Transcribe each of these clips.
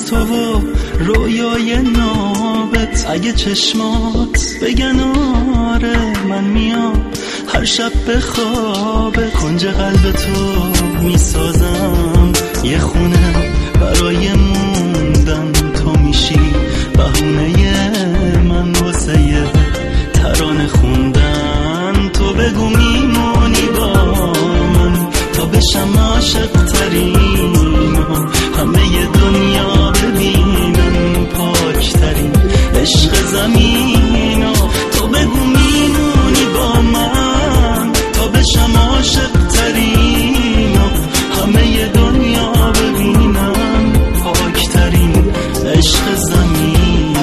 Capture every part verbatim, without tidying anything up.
تو و رویای نابت. اگه چشمات بگن آره من میام هر شب به خواب کنج قلب تو میسازم یه خونه برای موندن. تو میشی بهونه من واسه ترانه خوندن. تو بگو میمونی با من تا بشم عاشق ترین، همه دنیا ببینن پاک ترین عشق زمین. تو بگو میمونی با من تا بشم عاشق ترین، همه دنیا ببینن پاک ترین عشق زمین.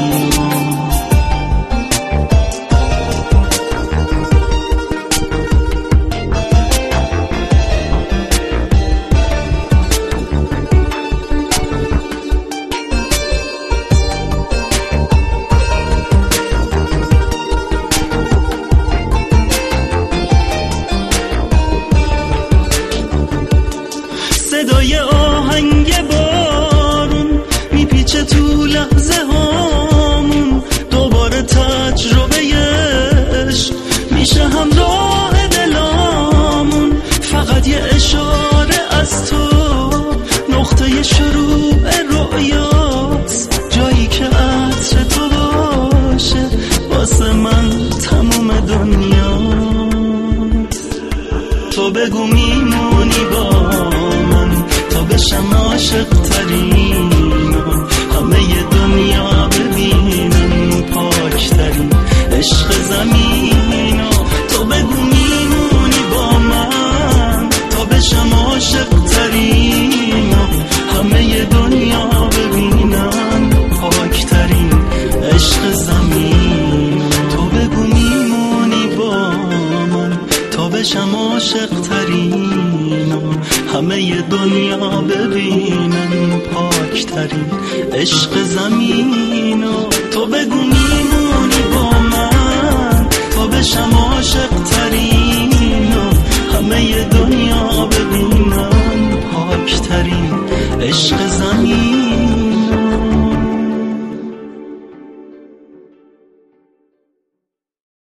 صدای آهنگ بارون میپیچه تو لحظه هامون. دوباره تجربه عشق میشه همراه دلامون. فقط یه اشاره از تو نقطه شروع رؤیاست. جایی که عطر تو باشه واسه من تموم دنیاست. تو بگو میمونی با بشم عاشق ترین، همه دنیا ببینن پاک ترین عشق زمین. تو بگو میمونی با من تا بشم عاشق ترین، همه دنیا ببینن پاک ترین عشق زمین. تو بگو میمونی با من تا بشم عاشق ترین، همه دنیا ببینن پاک ترین عشق زمین. تو بگو میمونی با من تا بشم عاشق